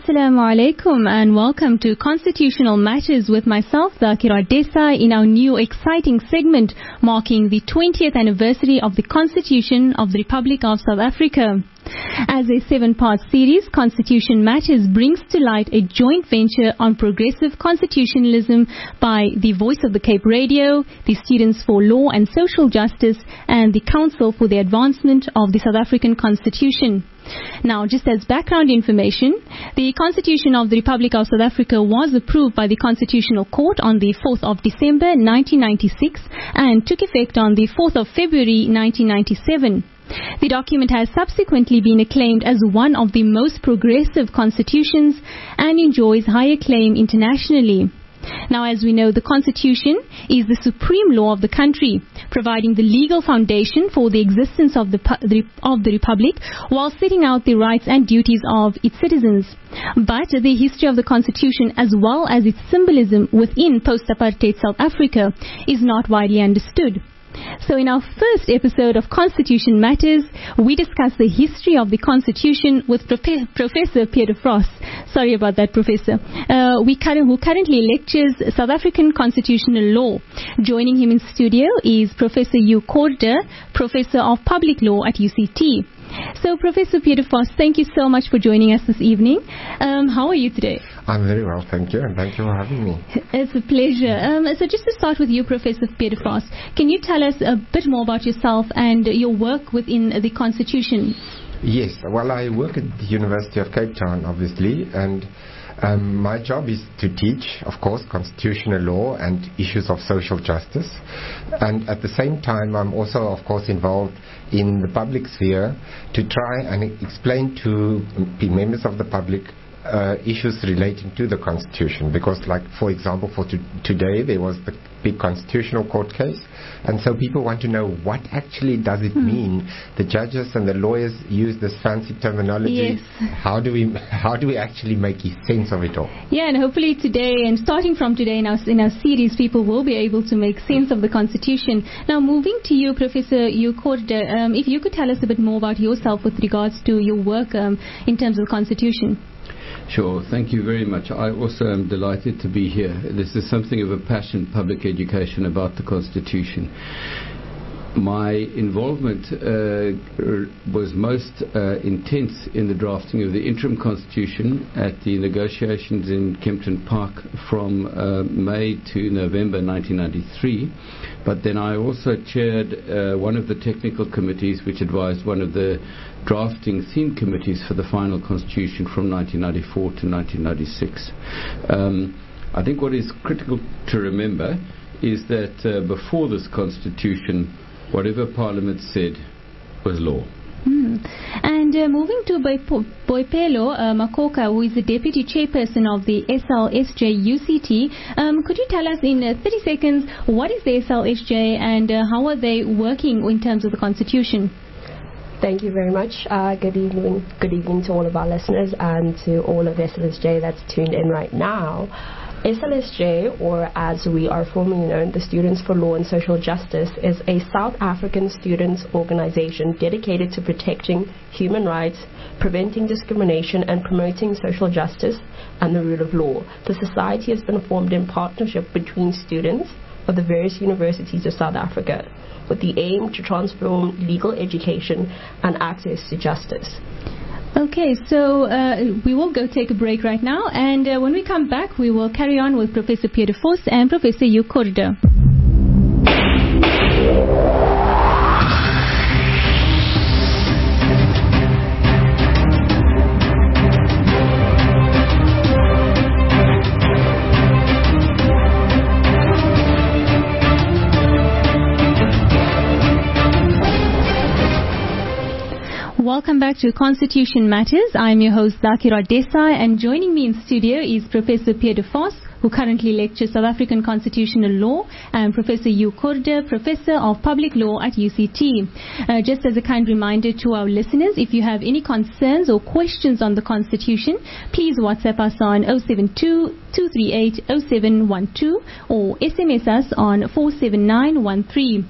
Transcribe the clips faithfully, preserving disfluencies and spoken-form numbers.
Assalamu alaikum and welcome to Constitutional Matters with myself, Dhakira Desai, in our new exciting segment marking the twentieth anniversary of the Constitution of the Republic of South Africa. As a seven-part series, Constitution Matters brings to light a joint venture on progressive constitutionalism by the Voice of the Cape Radio, the Students for Law and Social Justice, and the Council for the Advancement of the South African Constitution. Now, just as background information, the Constitution of the Republic of South Africa was approved by the Constitutional Court on the fourth of December nineteen ninety-six and took effect on the fourth of February nineteen ninety-seven. The document has subsequently been acclaimed as one of the most progressive constitutions and enjoys high acclaim internationally. Now, as we know, the Constitution is the supreme law of the country, providing the legal foundation for the existence of the, of the Republic while setting out the rights and duties of its citizens. But the history of the Constitution, as well as its symbolism within post-apartheid South Africa, is not widely understood. So in our first episode of Constitution Matters, we discuss the history of the Constitution with Prof- Professor Peter Frost. Sorry about that, Professor. Uh, we current, who currently lectures South African constitutional law. Joining him in studio is Professor Hugh Corder, Professor of Public Law at U C T. So, Professor Peter Frost, thank you so much for joining us this evening. Um, how are you today? I'm very well, thank you, and thank you for having me. It's a pleasure. Um, so just to start with you, Professor Peter Frost, can you tell us a bit more about yourself and your work within the Constitution? Yes, well, I work at the University of Cape Town, obviously, and um, my job is to teach, of course, constitutional law and issues of social justice. And at the same time, I'm also, of course, involved in the public sphere to try and explain to members of the public uh, issues relating to the Constitution. Because, like, for example, for to- today, there was the big Constitutional Court case, and so people want to know what actually does it hmm. mean. The judges and the lawyers use this fancy terminology. Yes. How do we how do we actually make sense of it all? Yeah, and hopefully today, and starting from today in our, in our series, people will be able to make sense of the Constitution. Now, moving to you, Professor Hugh Corder, um, if you could tell us a bit more about yourself with regards to your work um, in terms of the Constitution. Sure, thank you very much. I also am delighted to be here. This is something of a passion, public education about the Constitution. My involvement uh, was most uh, intense in the drafting of the interim constitution at the negotiations in Kempton Park from uh, May to November nineteen ninety-three. But then I also chaired uh, one of the technical committees which advised one of the drafting theme committees for the final constitution from nineteen ninety-four to nineteen ninety-six. Um, I think what is critical to remember is that uh, before this constitution, whatever Parliament said was law. Mm. And uh, moving to Boip- Boipelo uh, Makoka, who is the Deputy Chairperson of the S L S J U C T, um, could you tell us in uh, thirty seconds what is the S L S J and uh, how are they working in terms of the Constitution? Thank you very much. Uh, good evening. Good evening to all of our listeners and to all of S L S J that's tuned in right now. S L S J, or as we are formally known, the Students for Law and Social Justice, is a South African students organization dedicated to protecting human rights, preventing discrimination, and promoting social justice and the rule of law. The society has been formed in partnership between students of the various universities of South Africa with the aim to transform legal education and access to justice. Okay, so uh, we will go take a break right now, and uh, when we come back, we will carry on with Professor Peter Frost and Professor Hugh Corder. Welcome back to Constitution Matters. I'm your host, Dhakira Desai, and joining me in studio is Professor Peter Frost, who currently lectures South African constitutional law, and Professor Hugh Corder, Professor of Public Law at U C T. Uh, just as a kind reminder to our listeners, if you have any concerns or questions on the Constitution, please WhatsApp us on zero seven two, two three eight, zero seven one two or S M S us on four seven nine one three.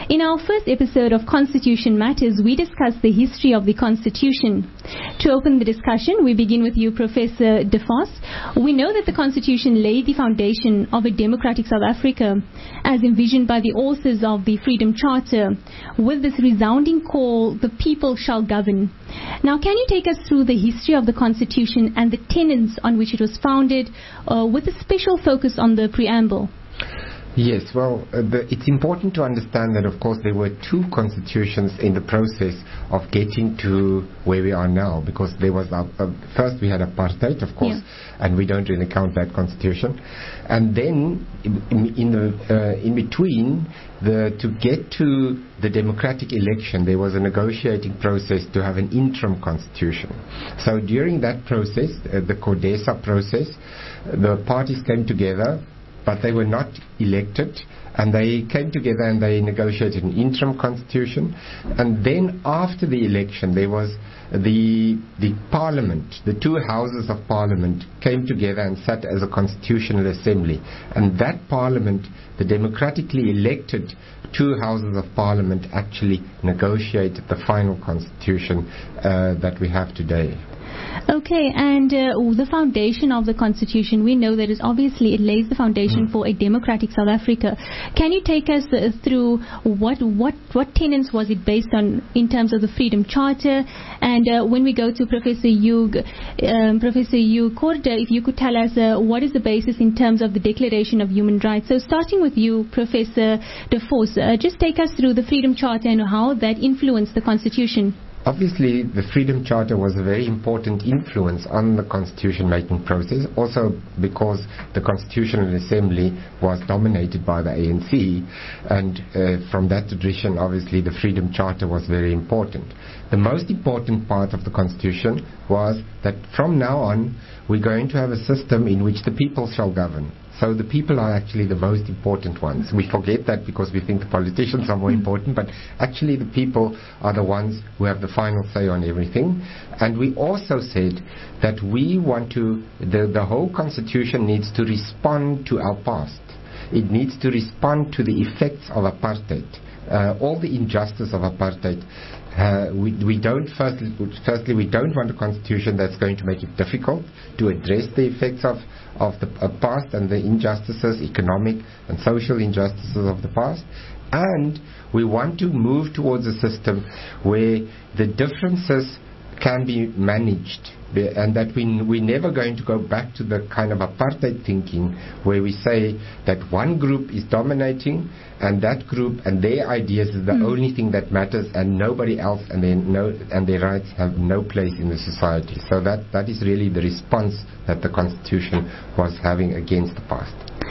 In our first episode of Constitution Matters, we discussed the history of the Constitution. To open the discussion, we begin with you, Professor De Vos. We know that the Constitution laid the foundation of a democratic South Africa, as envisioned by the authors of the Freedom Charter, with this resounding call, the people shall govern. Now, can you take us through the history of the Constitution and the tenets on which it was founded, uh, with a special focus on the preamble? Yes, well, uh, the, it's important to understand that, of course, there were two constitutions in the process of getting to where we are now, because there was, uh, uh, first we had apartheid, of course, yeah. and we don't really count that constitution. And then, in, in, in, the, uh, in between, the, to get to the democratic election, there was a negotiating process to have an interim constitution. So during that process, uh, the CODESA process, the parties came together, but they were not elected, and they came together and they negotiated an interim constitution. And then after the election, there was the the parliament, the two houses of parliament came together and sat as a constitutional assembly. And that parliament, the democratically elected two houses of parliament, actually negotiated the final constitution uh, that we have today. Okay, and uh, the foundation of the Constitution, we know that is obviously it lays the foundation mm. for a democratic South Africa. Can you take us uh, through what what what tenets was it based on in terms of the Freedom Charter? And uh, when we go to Professor Hugh, um, Professor Hugh Korda, if you could tell us uh, what is the basis in terms of the Declaration of Human Rights. So starting with you, Professor De Vos, uh, just take us through the Freedom Charter and how that influenced the Constitution. Obviously, the Freedom Charter was a very important influence on the constitution-making process, also because the Constitutional Assembly was dominated by the A N C, and uh, from that tradition, obviously, the Freedom Charter was very important. The most important part of the Constitution was that from now on, we're going to have a system in which the people shall govern. So the people are actually the most important ones. We forget that because we think the politicians are more important, but actually the people are the ones who have the final say on everything. And we also said that we want to, the, the whole constitution needs to respond to our past. It needs to respond to the effects of apartheid. Uh, all the injustice of apartheid. Uh, we, we don't firstly, firstly we don't want a constitution that's going to make it difficult to address the effects of, of the uh, past and the injustices, economic and social injustices of the past. And we want to move towards a system where the differences can be managed, and that we, we're never going to go back to the kind of apartheid thinking where we say that one group is dominating and that group and their ideas is the mm. only thing that matters, and nobody else and their, no, and their rights have no place in the society. So that, that is really the response that the Constitution was having against the past.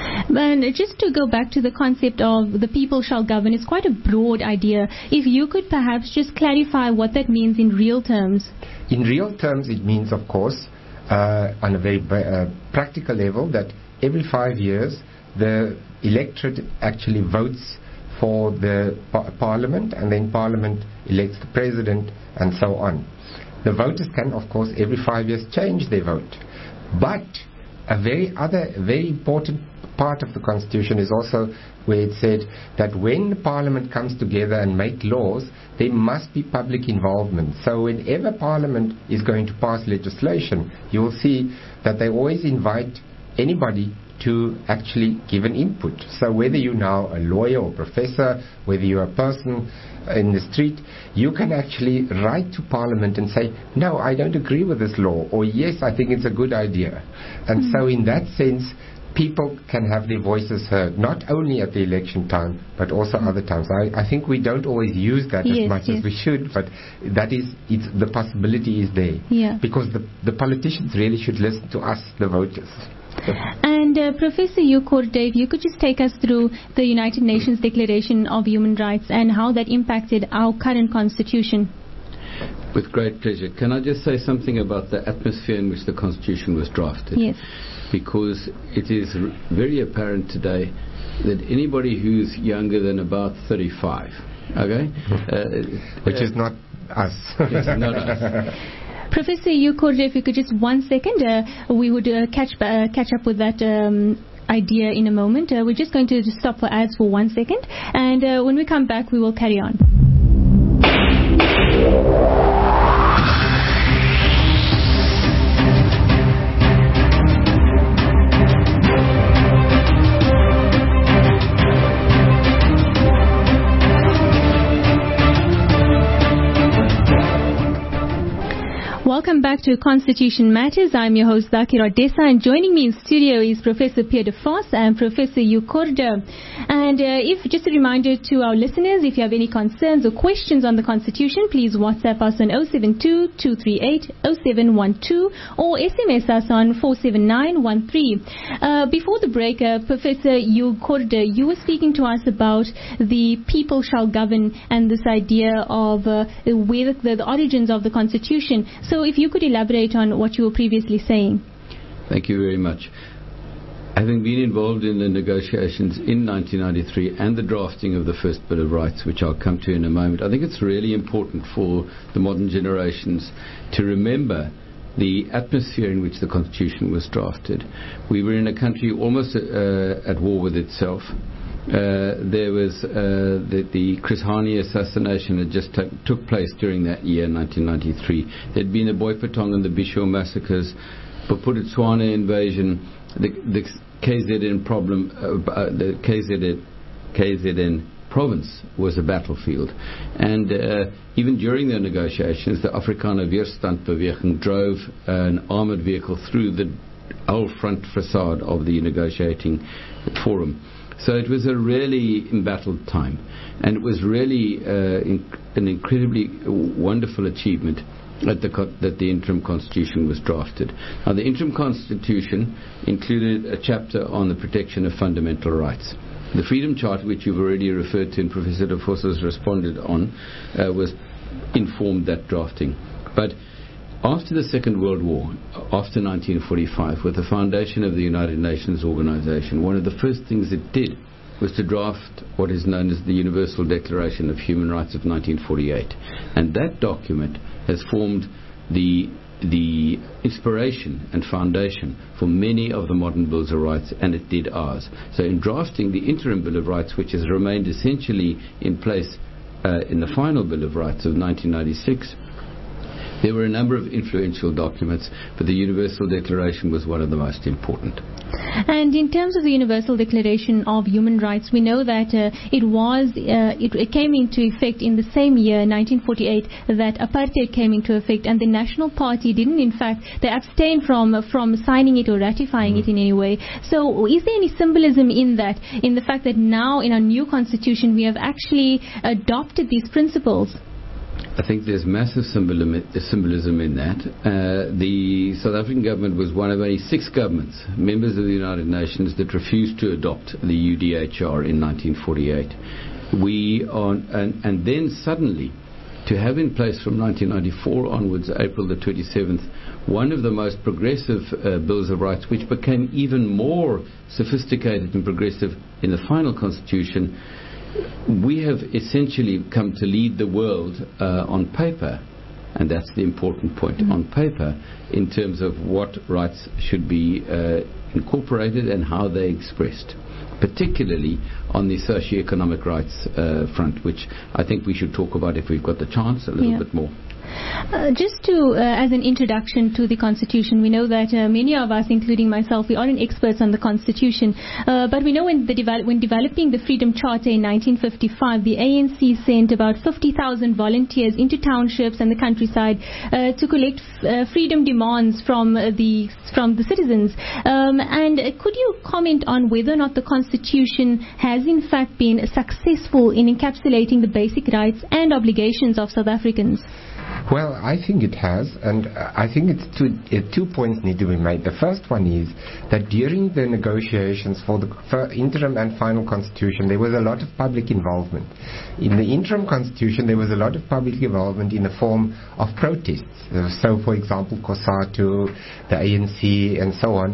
And just to go back to the concept of the people shall govern, it's quite a broad idea. If you could perhaps just clarify what that means in real terms. In real terms, it means, of course, uh, on a very uh, practical level, that every five years the electorate actually votes for the par- parliament, and then parliament elects the president, and so on. The voters can, of course, every five years change their vote. But a very other, very important part of the Constitution is also where it said that when the Parliament comes together and make laws, there must be public involvement. So whenever Parliament is going to pass legislation, you will see that they always invite anybody to actually give an input. So whether you're now a lawyer or professor, whether you're a person in the street, you can actually write to Parliament and say, no, I don't agree with this law, or yes, I think it's a good idea. And mm-hmm. so in that sense, people can have their voices heard, not only at the election time, but also mm. other times. I, I think we don't always use that yes, as much yes. as we should, but that is, it's, the possibility is there. Yeah. Because the, the politicians really should listen to us, the voters. And uh, Professor Hugh Korda, if you could just take us through the United Nations Declaration of Human Rights and how that impacted our current constitution. With great pleasure. Can I just say something about the atmosphere in which the Constitution was drafted? Yes. Because it is r- very apparent today that anybody who's younger than about thirty-five, okay? Uh, Which uh, is not us. Yes, not us. Professor Hugh Korda, if you could just one second, uh, we would uh, catch uh, catch up with that um, idea in a moment. Uh, we're just going to just stop for ads for one second, and uh, when we come back, we will carry on. Welcome back to Constitution Matters. I'm your host, Dakira Desa, and joining me in studio is Professor Pierre de Vos and Professor Hugh Korda. And uh, if just a reminder to our listeners, if you have any concerns or questions on the Constitution, please WhatsApp us on zero seven two, two three eight, zero seven one two or S M S us on four seven nine one three. Uh, before the break, uh, Professor Hugh Korda, you were speaking to us about the people shall govern and this idea of uh, where the, the origins of the Constitution. So if you could elaborate on what you were previously saying. Thank you very much. Having been involved in the negotiations in nineteen ninety-three and the drafting of the first Bill of Rights, which I'll come to in a moment, I think it's really important for the modern generations to remember the atmosphere in which the Constitution was drafted. We were in a country almost uh, at war with itself. Uh, there was uh, the, the Chris Hani assassination had just t- took place during that year, nineteen ninety-three. There had been the Boipatong and the Bisho massacres, Bophuthatswana invasion, the, the K Z N problem, uh, uh, the K Z N, K Z N province was a battlefield. And uh, even during the negotiations, the Afrikaner Weerstandbeweging drove an armoured vehicle through the whole front facade of the negotiating forum. So it was a really embattled time, and it was really uh, in, an incredibly wonderful achievement that the, co- that the interim constitution was drafted. Now, the interim constitution included a chapter on the protection of fundamental rights. The Freedom Charter, which you've already referred to and Professor de Vos has responded on, uh, was informed that drafting. But after the Second World War, after nineteen forty-five, with the foundation of the United Nations Organization, one of the first things it did was to draft what is known as the Universal Declaration of Human Rights of nineteen forty-eight. And that document has formed the the inspiration and foundation for many of the modern Bills of Rights, and it did ours. So in drafting the interim Bill of Rights, which has remained essentially in place uh, in the final Bill of Rights of nineteen ninety-six, there were a number of influential documents, but the Universal Declaration was one of the most important. And in terms of the Universal Declaration of Human Rights, we know that uh, it was uh, it, it came into effect in the same year, nineteen forty-eight, that apartheid came into effect, and the National Party didn't, in fact, they abstained from uh, from signing it or ratifying mm. it in any way. So, is there any symbolism in that, in the fact that now in our new constitution we have actually adopted these principles? I think there's massive symbolism in that. Uh, the South African government was one of only six governments, members of the United Nations, that refused to adopt the U D H R in nineteen forty-eight. We are, and, and then suddenly, to have in place from nineteen ninety-four onwards, April the twenty-seventh, one of the most progressive uh, Bills of Rights, which became even more sophisticated and progressive in the final constitution. We have essentially come to lead the world uh, on paper, and that's the important point, mm-hmm. on paper, in terms of what rights should be uh, incorporated and how they're expressed, particularly on the socio-economic rights uh, front, which I think we should talk about if we've got the chance a little yeah. bit more. Uh, just to, uh, as an introduction to the Constitution, we know that uh, many of us, including myself, we aren't experts on the Constitution, uh, but we know when, the devel- when developing the Freedom Charter in nineteen fifty-five, the A N C sent about fifty thousand volunteers into townships and the countryside uh, to collect f- uh, freedom demands from uh, the from the citizens. Um, and uh, could you comment on whether or not the Constitution has in fact been successful in encapsulating the basic rights and obligations of South Africans? Well, I think it has, and uh, I think it's two, uh, two points need to be made. The first one is that during the negotiations for the for interim and final constitution, there was a lot of public involvement. In the interim constitution, there was a lot of public involvement in the form of protests. Uh, so, for example, COSATU, the A N C, and so on.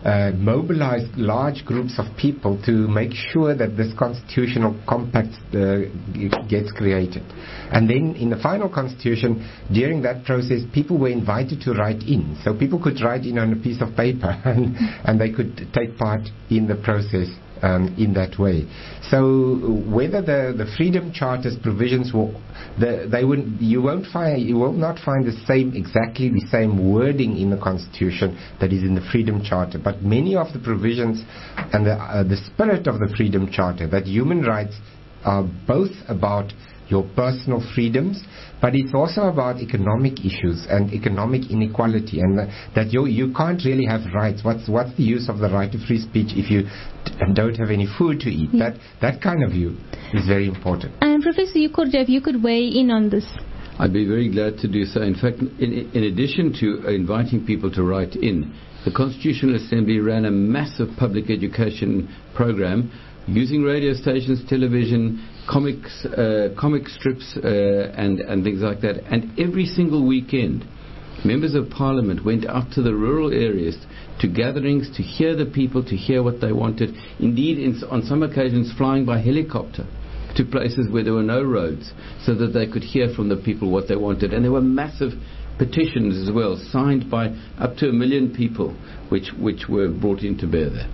uh, mobilize large groups of people to make sure that this constitutional compact uh, g- gets created. And then in the final constitution, during that process, people were invited to write in. So people could write in on a piece of paper and, and they could take part in the process um, in that way. So whether the, the Freedom Charter's provisions will, the, they would, you won't find, you will not find the same, exactly the same wording in the Constitution that is in the Freedom Charter, but many of the provisions and the, uh, the spirit of the Freedom Charter, that human rights are both about your personal freedoms, but it's also about economic issues and economic inequality, and uh, that you you can't really have rights. What's what's the use of the right to free speech if you t- don't have any food to eat? Yeah. That that kind of view is very important. And Professor, you could, if you could weigh in on this. I'd be very glad to do so. In fact, in, in addition to inviting people to write in, the Constitutional Assembly ran a massive public education program using radio stations, television, comics, uh, comic strips, uh, and, and things like that. And every single weekend, members of Parliament went out to the rural areas to gatherings to hear the people, to hear what they wanted. Indeed, in, on some occasions, flying by helicopter to places where there were no roads so that they could hear from the people what they wanted. And there were massive petitions as well, signed by up to a million people, which, which were brought into bear there.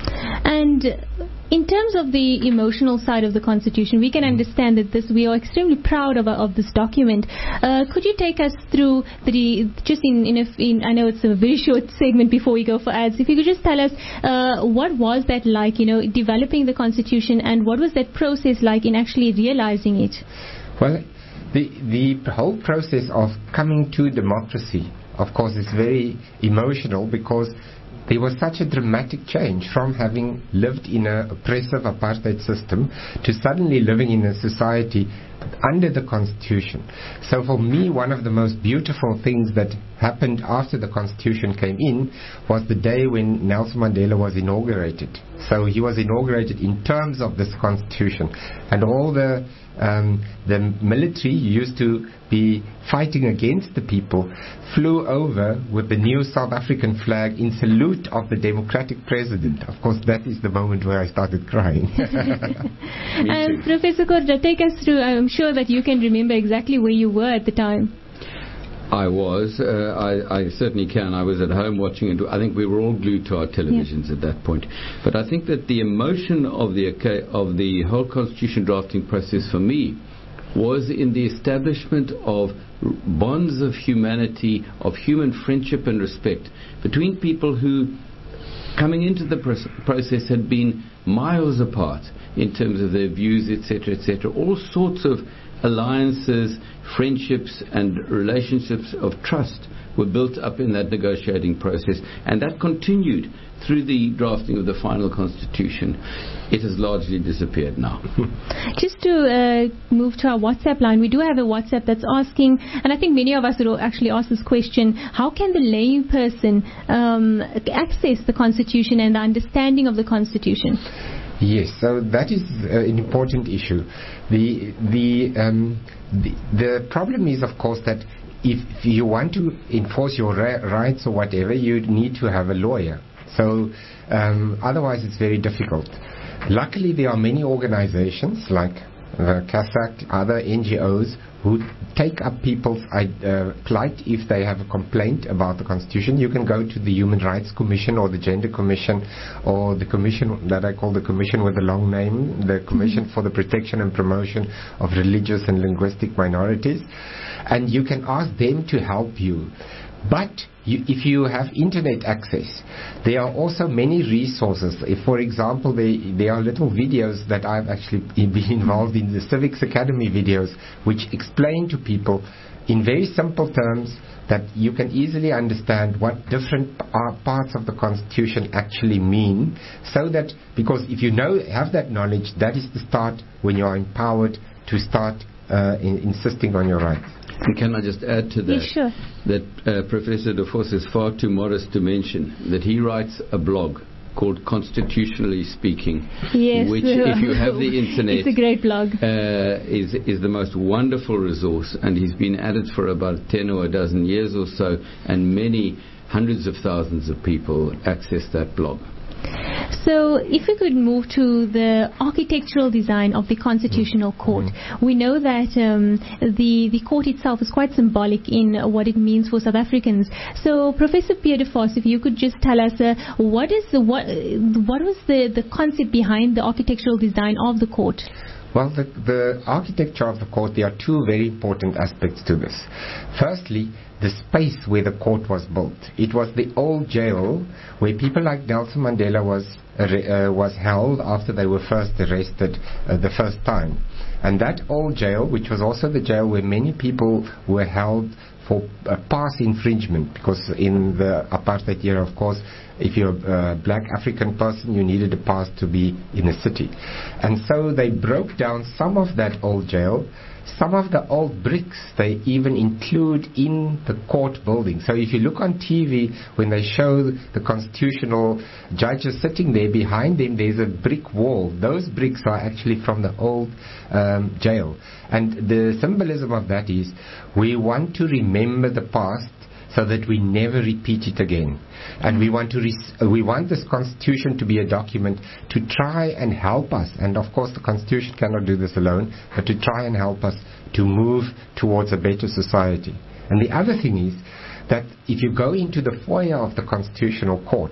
And in terms of the emotional side of the Constitution, we can understand that this, we are extremely proud of, of this document. Uh, could you take us through the, just in, in, a, in, I know it's a very short segment before we go for ads, if you could just tell us uh, what was that like, you know, developing the Constitution, and what was that process like in actually realizing it? Well, the, the whole process of coming to democracy, of course, is very emotional, because there was such a dramatic change from having lived in an oppressive apartheid system to suddenly living in a society under the Constitution. So for me, one of the most beautiful things that happened after the Constitution came in was the day when Nelson Mandela was inaugurated. So he was inaugurated in terms of this Constitution, and all the um, the military used to be fighting against the people flew over with the new South African flag in salute of the democratic president. Of course, that is the moment where I started crying. And Professor Korda, take us through. I'm sure that you can remember exactly where you were at the time. I was. Uh, I, I certainly can. I was at home watching it. I think we were all glued to our televisions yeah. at that point. But I think that the emotion of the of the whole Constitution drafting process for me was in the establishment of bonds of humanity, of human friendship and respect between people who, coming into the process, had been miles apart in terms of their views, et cetera, et cetera. All sorts of alliances, friendships and relationships of trust were built up in that negotiating process, and that continued through the drafting of the final Constitution. It has largely disappeared now. Just to uh, move to our WhatsApp line, we do have a WhatsApp that's asking, and I think many of us would actually ask this question, how can the lay person um, access the Constitution and the understanding of the Constitution? Yes, so that is uh, an important issue. The the, um, the the problem is, of course, that if you want to enforce your ra- rights or whatever, you need to have a lawyer. So um, otherwise, it's very difficult. Luckily, there are many organizations like uh, CASAC, other N G Os who take up people's uh, plight if they have a complaint about the Constitution. You can go to the Human Rights Commission or the Gender Commission or the commission that I call the commission with a long name, the Commission mm-hmm. for the Protection and Promotion of Religious and Linguistic Minorities, and you can ask them to help you. But you, if you have internet access, there are also many resources. If, for example, there, there are little videos that I've actually been involved in, the Civics Academy videos, which explain to people in very simple terms that you can easily understand what different parts of the Constitution actually mean, so that, because if you know, have that knowledge, that is the start when you are empowered to start uh, in, insisting on your rights. And can I just add to that, yeah, sure. that uh, Professor De Vos is far too modest to mention that he writes a blog called Constitutionally Speaking, yes, which, if you have the internet, it's a great blog. Uh, is is the most wonderful resource, and he's been at it for about ten or a dozen years or so, and many hundreds of thousands of people access that blog. So if we could move to the architectural design of the Constitutional Court. Mm-hmm. We know that um, the, the court itself is quite symbolic in what it means for South Africans. So Professor Pierre de Vos, if you could just tell us uh, what is the, what, what was the, the concept behind the architectural design of the court? Well, the, the architecture of the court, there are two very important aspects to this. Firstly, the space where the court was built. It was the old jail where people like Nelson Mandela was uh, was held after they were first arrested uh, the first time. And that old jail, which was also the jail where many people were held for a pass infringement, because in the apartheid era, of course, if you're a black African person, you needed a pass to be in a city. And so they broke down some of that old jail. Some of the old bricks they even include in the court building. So if you look on T V, when they show the constitutional judges sitting there, behind them there's a brick wall. Those bricks are actually from the old um, jail. And the symbolism of that is we want to remember the past so that we never repeat it again. And we want to res- we want this constitution to be a document to try and help us, and of course the constitution cannot do this alone, but to try and help us to move towards a better society. And the other thing is that if you go into the foyer of the Constitutional Court,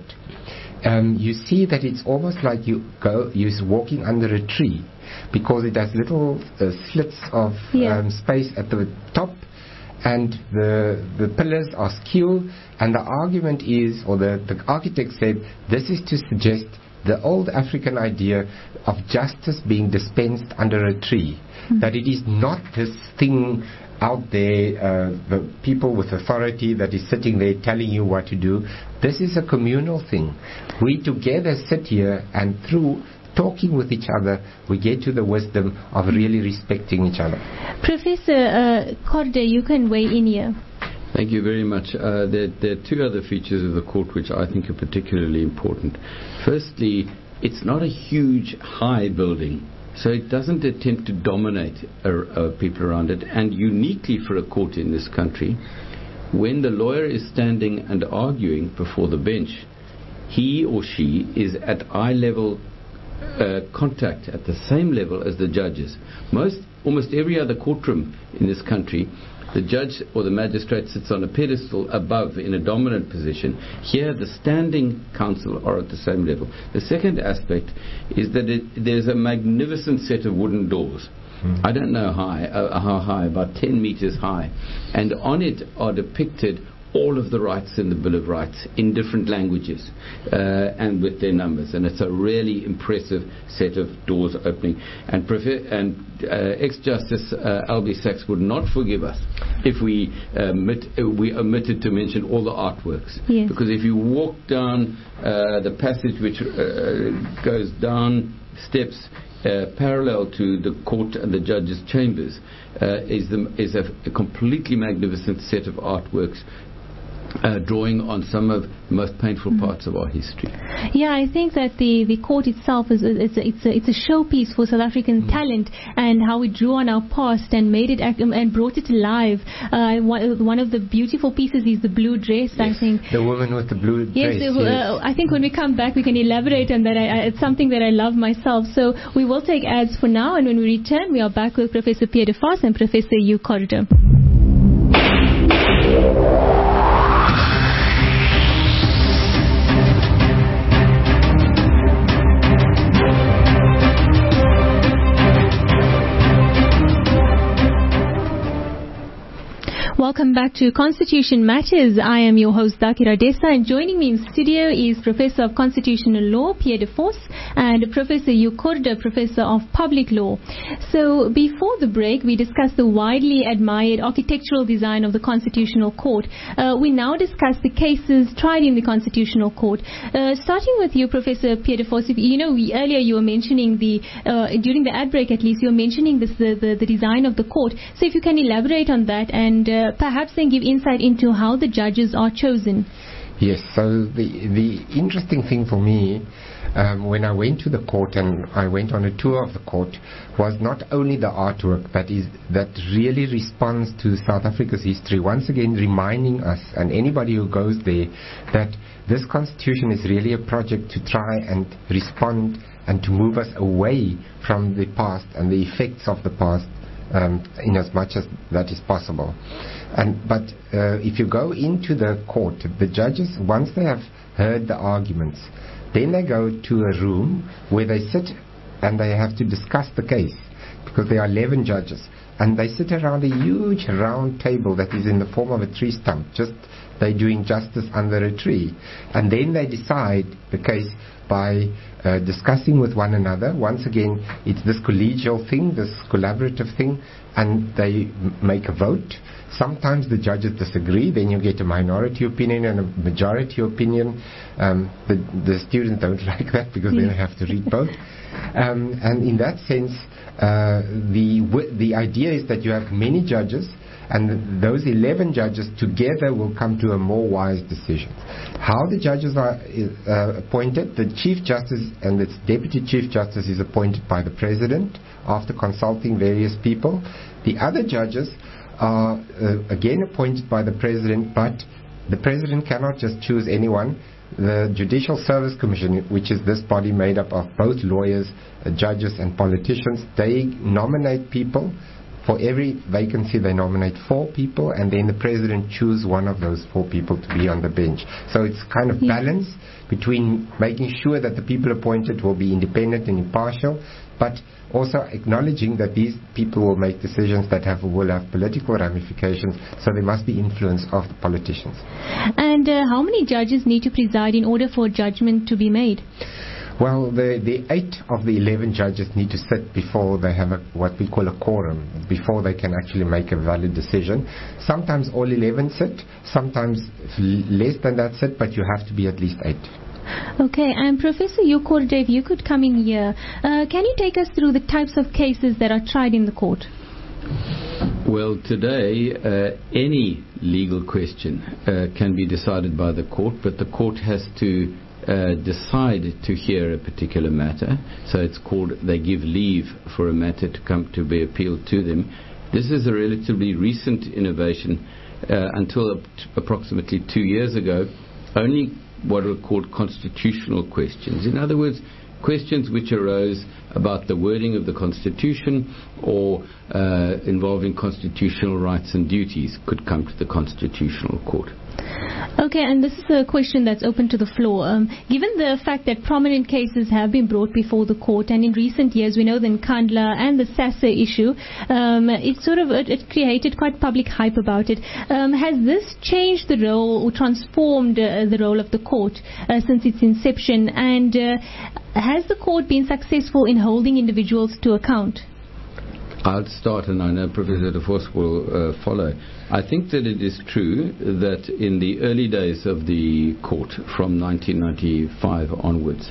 um, you see that it's almost like you go you're walking under a tree, because it has little uh, slits of yeah. um, space at the top, and the the pillars are skew, and the argument is, or the, the architect said, this is to suggest the old African idea of justice being dispensed under a tree, mm-hmm. that it is not this thing out there, uh, the people with authority that is sitting there telling you what to do. This is a communal thing. We together sit here, and through talking with each other, we get to the wisdom of really respecting each other. Professor uh, Corder, you can weigh in here. Thank you very much. Uh, there, there are two other features of the court which I think are particularly important. Firstly, it's not a huge, high building, so it doesn't attempt to dominate uh, uh, people around it. And uniquely for a court in this country, when the lawyer is standing and arguing before the bench, he or she is at eye level Uh, contact at the same level as the judges. Most, almost every other courtroom in this country, the judge or the magistrate sits on a pedestal above in a dominant position. Here, the standing counsel are at the same level. The second aspect is that it, there's a magnificent set of wooden doors. Mm. I don't know high, uh, how high, about ten meters high, and on it are depicted all of the rights in the Bill of Rights in different languages uh, and with their numbers, and it's a really impressive set of doors opening. And, prefer- and uh, ex-Justice uh, Albie Sachs would not forgive us if we uh, omit- uh, we omitted to mention all the artworks. Yes. Because if you walk down uh, the passage which uh, goes down steps Uh, parallel to the court and the judges' chambers, uh, is, the, is a, a completely magnificent set of artworks uh, drawing on some of the most painful mm-hmm. parts of our history. Yeah, I think that the, the court itself is it's a, it's a, it's a showpiece for South African mm-hmm. talent, and how it drew on our past and made it act, um, and brought it alive. Uh, one, one of the beautiful pieces is the blue dress. Yes, I think the woman with the blue yes, dress. Uh, yes, I think when we come back we can elaborate on that. I, I, it's something that I love myself. So we will take ads for now, and when we return, we are back with Professor Pierre de Vos and Professor Hugh Corder. Welcome back to Constitution Matters. I am your host, Dakira Desa, and joining me in studio is Professor of Constitutional Law, Pierre de Vos, and Professor Hugh Corder, Professor of Public Law. So before the break, we discussed the widely admired architectural design of the Constitutional Court. Uh, we now discuss the cases tried in the Constitutional Court. Uh, starting with you, Professor Pierre de Vos, if, you know, we, earlier you were mentioning the, uh, during the ad break at least, you were mentioning this, the, the, the design of the court. So if you can elaborate on that, and uh, perhaps then give insight into how the judges are chosen. Yes, so the the interesting thing for me um, when I went to the court and I went on a tour of the court was not only the artwork that is that really responds to South Africa's history, once again reminding us and anybody who goes there that this constitution is really a project to try and respond and to move us away from the past and the effects of the past, um, in as much as that is possible. And but uh, if you go into the court, the judges, once they have heard the arguments, then they go to a room where they sit and they have to discuss the case, because there are eleven judges, and they sit around a huge round table that is in the form of a tree stump. Just they're doing justice under a tree, and then they decide the case by uh, discussing with one another. Once again, it's this collegial thing, this collaborative thing, and they m- make a vote. Sometimes the judges disagree, then you get a minority opinion and a majority opinion. Um, the, the students don't like that because then they have to read both. Um, and in that sense, uh, the w- the idea is that you have many judges, and those eleven judges together will come to a more wise decision. How the judges are uh, appointed, the Chief Justice and the Deputy Chief Justice is appointed by the President after consulting various people. The other judges are uh, again appointed by the President, but the President cannot just choose anyone. The Judicial Service Commission, which is this body made up of both lawyers, uh, judges and politicians, they nominate people. For every vacancy they nominate four people, and then the President chooses one of those four people to be on the bench. So it's kind of balance between making sure that the people appointed will be independent and impartial, but also acknowledging that these people will make decisions that have will have political ramifications, so there must be influence of the politicians. And uh, how many judges need to preside in order for judgment to be made? Well, the, the eight of the eleven judges need to sit before they have a, what we call a quorum, before they can actually make a valid decision. Sometimes all eleven sit, sometimes less than that sit, but you have to be at least eight. Okay, and Professor Yukor, if you could come in here, uh, can you take us through the types of cases that are tried in the court? Well, today, uh, any legal question uh, can be decided by the court, but the court has to uh, decide to hear a particular matter. So it's called, they give leave for a matter to come to be appealed to them. This is a relatively recent innovation. Uh, until approximately two years ago, only what are called constitutional questions. In other words, questions which arose about the wording of the Constitution or uh, involving constitutional rights and duties could come to the Constitutional Court. Okay, and this is a question that's open to the floor. Um, given the fact that prominent cases have been brought before the court, and in recent years we know the Nkandla and the SASSA issue, um, it sort of it, it created quite public hype about it. Um, has this changed the role or transformed uh, the role of the court uh, since its inception? And uh, has the court been successful in holding individuals to account? I'll start, and I know Professor De Vos will uh, follow. I think that it is true that in the early days of the court, from nineteen ninety-five onwards,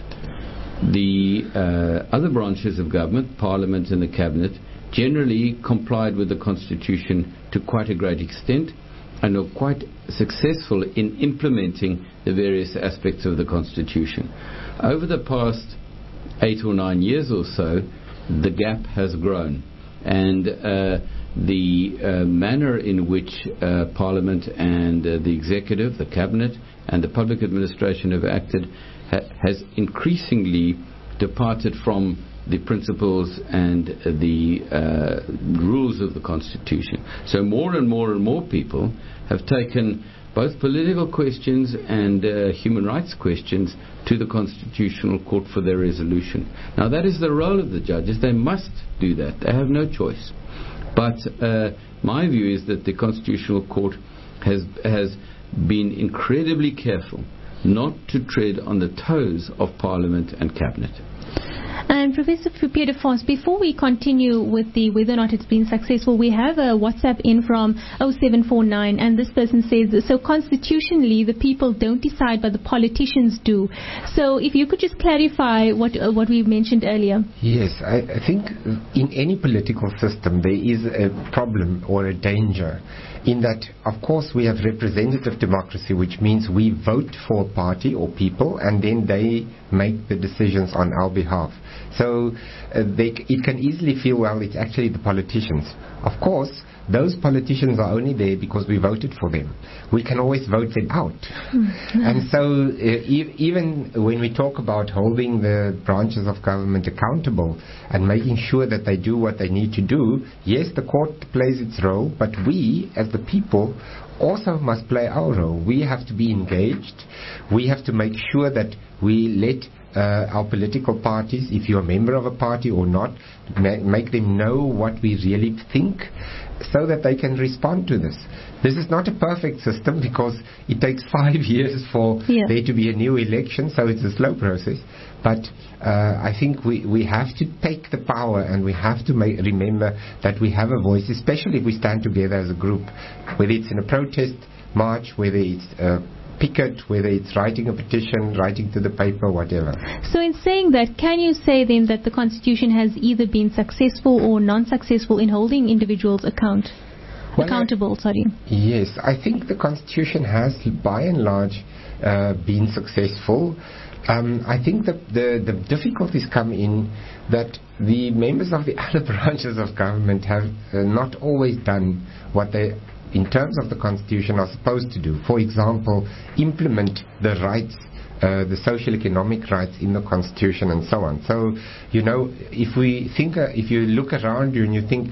the uh, other branches of government, Parliament and the Cabinet, generally complied with the Constitution to quite a great extent and were quite successful in implementing the various aspects of the Constitution. Over the past eight or nine years or so, the gap has grown. And uh, the uh, manner in which uh, Parliament and uh, the Executive, the Cabinet, and the public administration have acted ha- has increasingly departed from the principles and uh, the uh, rules of the Constitution. So more and more and more people have taken both political questions and uh, human rights questions to the Constitutional Court for their resolution. Now that is the role of the judges. They must do that. They have no choice. But uh, my view is that the Constitutional Court has has been incredibly careful not to tread on the toes of Parliament and Cabinet. And Professor Pierre De Vos, before we continue with the whether or not it's been successful, we have a WhatsApp in from oh seven four nine, and this person says, so constitutionally the people don't decide but the politicians do. So if you could just clarify what uh, what we mentioned earlier. Yes, I, I think in any political system there is a problem or a danger in that, of course, we have representative democracy, which means we vote for a party or people and then they make the decisions on our behalf. So uh, they, it can easily feel, well, it's actually the politicians. Of course, those politicians are only there because we voted for them. We can always vote them out. Mm-hmm. And so uh, e- even when we talk about holding the branches of government accountable and making sure that they do what they need to do, yes, the court plays its role, but we, as the people, also must play our role. We have to be engaged. We have to make sure that we let Uh, our political parties, if you're a member of a party or not, ma- make them know what we really think so that they can respond to this. This is not a perfect system because it takes five years for yeah. there to be a new election, so it's a slow process. But uh, I think we, we have to take the power, and we have to make, remember that we have a voice, especially if we stand together as a group, whether it's in a protest march, whether it's uh, picket, whether it's writing a petition, writing to the paper, whatever. So in saying that, can you say then that the Constitution has either been successful or non-successful in holding individuals account, well, accountable? I, sorry. Yes, I think the Constitution has, by and large, uh, been successful. Um, I think that the, the difficulties come in that the members of the other branches of government have uh, not always done what they in terms of the Constitution are supposed to do. For example, implement the rights, uh, the social economic rights in the Constitution and so on. So, you know, if we think, uh, if you look around you and you think,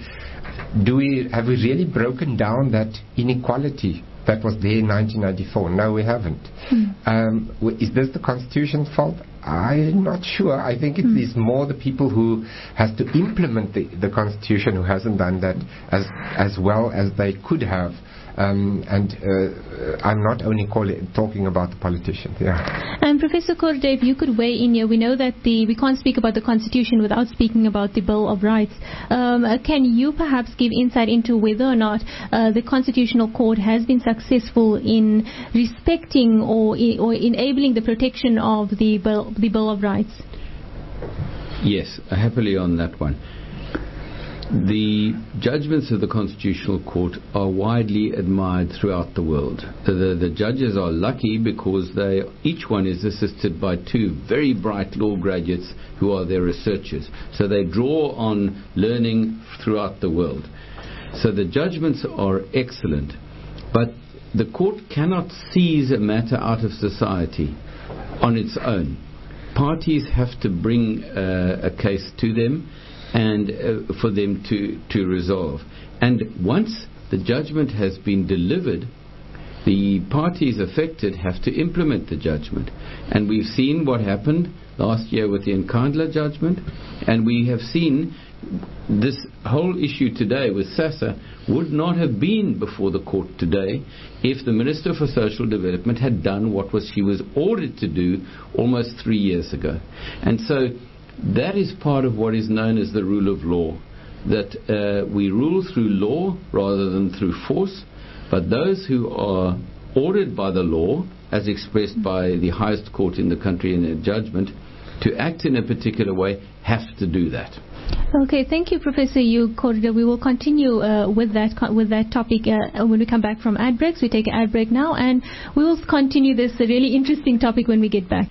do we, have we really broken down that inequality that was there in nineteen ninety-four? No, we haven't. Mm. Um, w- is this the Constitution's fault? I'm not sure. I think it mm. is more the people who has to implement the, the Constitution who hasn't done that as as well as they could have. Um, and uh, I'm not only call it, talking about the politicians. Yeah. And Professor Korda, if you could weigh in here, we know that the we can't speak about the Constitution without speaking about the Bill of Rights. Um, uh, can you perhaps give insight into whether or not uh, the Constitutional Court has been successful in respecting or I- or enabling the protection of the Bill, the Bill of Rights? Yes, happily on that one. The judgments of the Constitutional Court are widely admired throughout the world. The, the, the judges are lucky because they, each one is assisted by two very bright law graduates who are their researchers. So they draw on learning throughout the world. So the judgments are excellent. But the court cannot seize a matter out of society on its own. Parties have to bring uh, a case to them and uh, for them to, to resolve. And once the judgment has been delivered, the parties affected have to implement the judgment. And we've seen what happened last year with the Nkandla judgment, and we have seen this whole issue today with SASSA would not have been before the court today if the Minister for Social Development had done what was she was ordered to do almost three years ago. And so that is part of what is known as the rule of law, that uh, we rule through law rather than through force, but those who are ordered by the law, as expressed by the highest court in the country in a judgment, to act in a particular way, have to do that. Okay, thank you, Professor Hugh Korda. We will continue uh, with that co- with that topic uh, when we come back from ad breaks. We take an ad break now, and we will continue this uh, really interesting topic when we get back.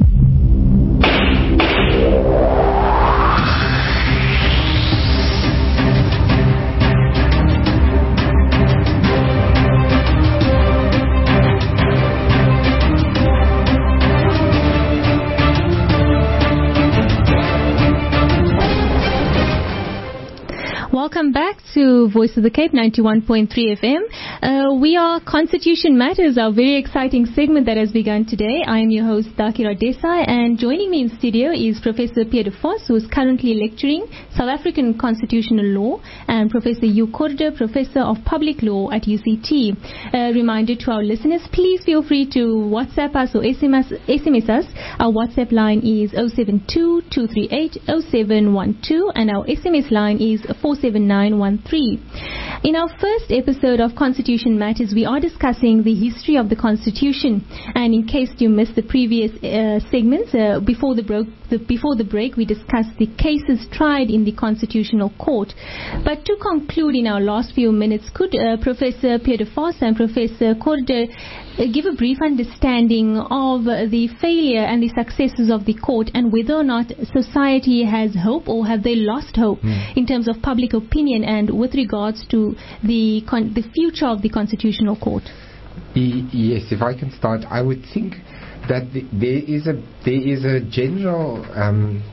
Welcome back to Voice of the Cape, ninety-one point three F M. Uh, we are Constitution Matters, our very exciting segment that has begun today. I am your host, Dakira Desai, and joining me in studio is Professor Pierre de Vos, who is currently lecturing South African constitutional law, and Professor Hugh Korda, Professor of Public Law at U C T. A reminder to our listeners, please feel free to WhatsApp us or S M S, S M S us. Our WhatsApp line is zero seven two, two three eight, zero seven one two, and our S M S line is four seven nine one three. In our first episode of Constitution Matters, we are discussing the history of the Constitution. And in case you missed the previous uh, segments, uh, before the, bro- the, before the break, we discussed the cases tried in the Constitutional Court. But to conclude in our last few minutes, could uh, Professor Peter Foss and Professor Korda uh, give a brief understanding of uh, the failure and the successes of the court, and whether or not society has hope, or have they lost hope mm. in terms of public opinion and with regards to the con- the future of the Constitutional Court? E- yes, if I can start, I would think that the, there is a there is a general, um,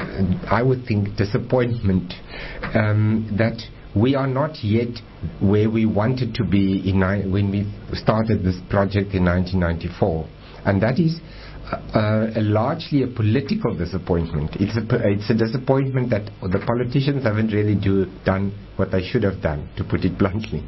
I would think, disappointment um, that we are not yet where we wanted to be in ni- when we started this project in nineteen ninety-four, and that is uh, a largely a political disappointment. It's a it's a disappointment that the politicians haven't really do, done what they should have done, to put it bluntly.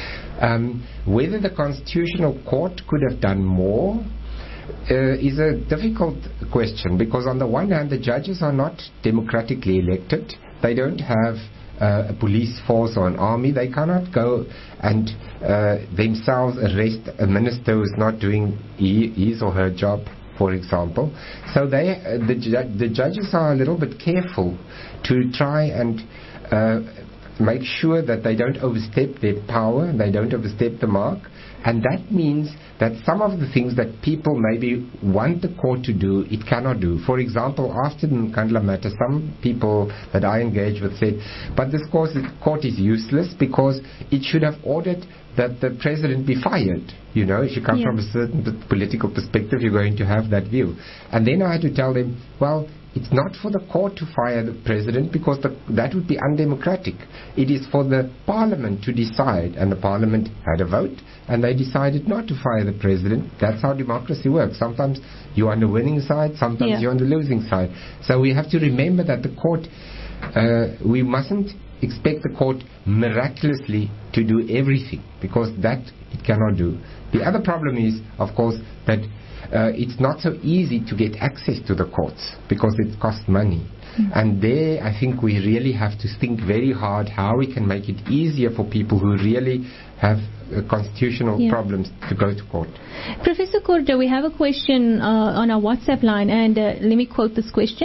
Um, whether the Constitutional Court could have done more uh, is a difficult question, because on the one hand, the judges are not democratically elected. They don't have uh, a police force or an army. They cannot go and uh, themselves arrest a minister who's not doing his or her job, for example. So they, uh, the, ju- the judges are a little bit careful to try and uh, make sure that they don't overstep their power, they don't overstep the mark, and that means that some of the things that people maybe want the court to do, it cannot do. For example, after the Nkandla matter, some people that I engaged with said, but this court, court is useless because it should have ordered that the president be fired. You know, if you come yeah. from a certain political perspective, you're going to have that view. And then I had to tell them, well, it's not for the court to fire the president, because the, that would be undemocratic. It is for the parliament to decide, and the parliament had a vote, and they decided not to fire the president. That's how democracy works. Sometimes you're on the winning side, sometimes yeah. you're on the losing side. So we have to remember that the court, uh, we mustn't expect the court miraculously to do everything, because that it cannot do. The other problem is, of course, that Uh, it's not so easy to get access to the courts, because it costs money. Mm-hmm. And there, I think we really have to think very hard how we can make it easier for people who really have uh, constitutional yeah. problems to go to court. Professor Korda, we have a question uh, on our WhatsApp line, and uh, let me quote this question.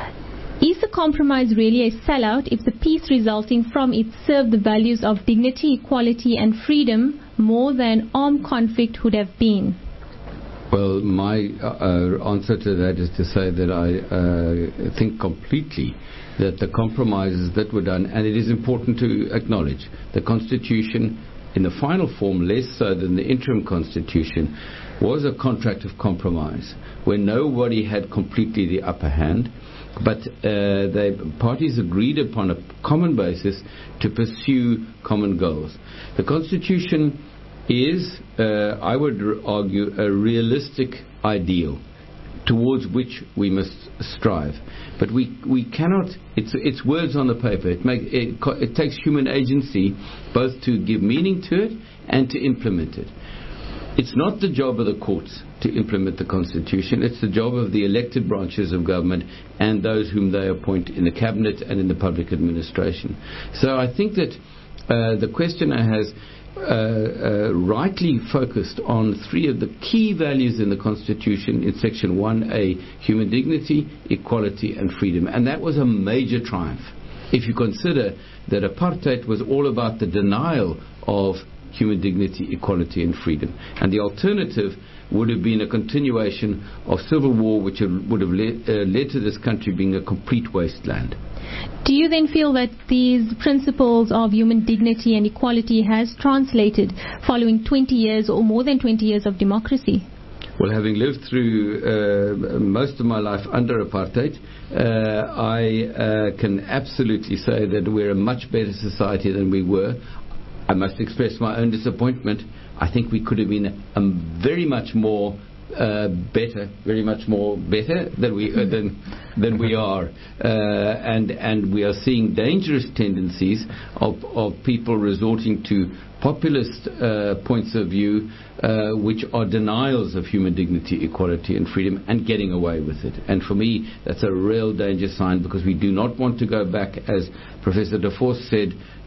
Is the compromise really a sellout if the peace resulting from it served the values of dignity, equality and freedom more than armed conflict would have been? Well, my uh, answer to that is to say that I uh, think completely that the compromises that were done, and it is important to acknowledge, the Constitution in the final form, less so than the interim Constitution, was a contract of compromise where nobody had completely the upper hand, but uh, the parties agreed upon a common basis to pursue common goals. The Constitution is, uh, I would argue, a realistic ideal towards which we must strive. But we we cannot, it's it's words on the paper. It, make, it, it takes human agency both to give meaning to it and to implement it. It's not the job of the courts to implement the Constitution. It's the job of the elected branches of government and those whom they appoint in the cabinet and in the public administration. So I think that uh, the questioner has Uh, uh, rightly focused on three of the key values in the Constitution in Section one A, human dignity, equality and freedom. And that was a major triumph. If you consider that apartheid was all about the denial of human dignity, equality and freedom. And the alternative would have been a continuation of civil war, which would have led, uh, led to this country being a complete wasteland. Do you then feel that these principles of human dignity and equality has translated following twenty years or more than twenty years of democracy? Well, having lived through uh, most of my life under apartheid, uh, I uh, can absolutely say that we're a much better society than we were. I must express my own disappointment. I think we could have been um, very much more Uh, better, very much more better than we uh, than than we are, uh, and and we are seeing dangerous tendencies of of people resorting to populist uh, points of view, uh, which are denials of human dignity, equality, and freedom, and getting away with it. And for me, that's a real danger sign, because we do not want to go back, as Professor De Vos said.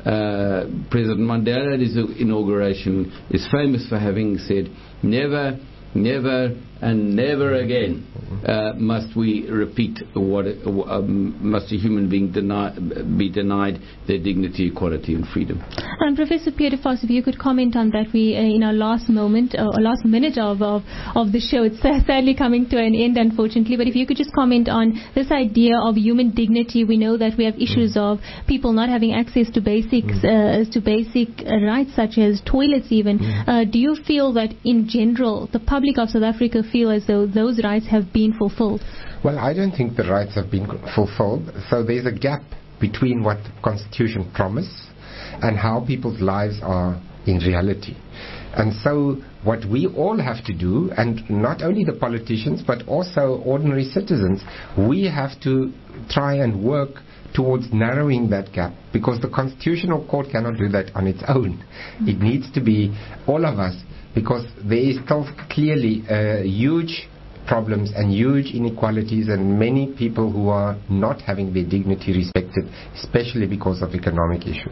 Uh, President Mandela at his inauguration is famous for having said, "Never Never and never again uh, must we repeat what um, must a human being deny, be denied their dignity, equality, and freedom. And Professor Peter Vos, if you could comment on that, we uh, in our last moment, uh, last minute of, of of the show, it's sadly coming to an end, unfortunately. But if you could just comment on this idea of human dignity, we know that we have issues mm. of people not having access to basics, mm. uh, to basic uh, rights such as toilets, even. Mm. Uh, do you feel that in general the public of South Africa feel as though those rights have been fulfilled? Well, I don't think the rights have been fulfilled. So there's a gap between what the Constitution promised and how people's lives are in reality. And so what we all have to do, and not only the politicians but also ordinary citizens, we have to try and work towards narrowing that gap, because the Constitutional Court cannot do that on its own. Mm-hmm. It needs to be all of us, because there is still clearly uh, huge problems and huge inequalities and many people who are not having their dignity respected, especially because of economic issues.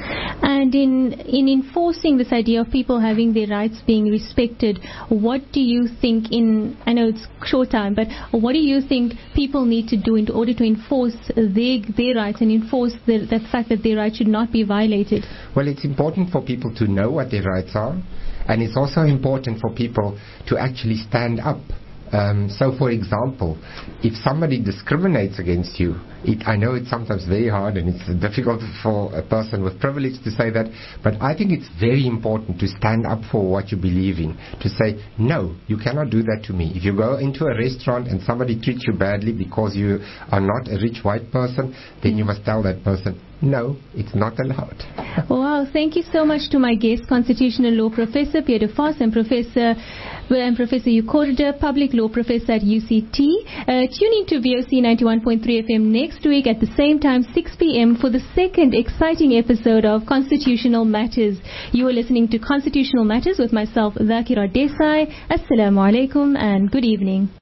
And in in enforcing this idea of people having their rights being respected, what do you think in, I know it's short time, but what do you think people need to do in order to enforce their, their rights and enforce the, the fact that their rights should not be violated? Well, it's important for people to know what their rights are, and it's also important for people to actually stand up. Um, so, for example, if somebody discriminates against you, it, I know it's sometimes very hard and it's difficult for a person with privilege to say that, but I think it's very important to stand up for what you believe in, to say, no, you cannot do that to me. If you go into a restaurant and somebody treats you badly because you are not a rich white person, then you must tell that person, no, it's not allowed. Wow, thank you so much to my guest, Constitutional Law Professor Peter Vos and Professor and Professor Ukorda, Public Law Professor at U C T. Uh, tune in to V O C ninety-one point three F M next week at the same time, six p.m. for the second exciting episode of Constitutional Matters. You are listening to Constitutional Matters with myself, Dhakira Desai. Assalamu alaikum and good evening.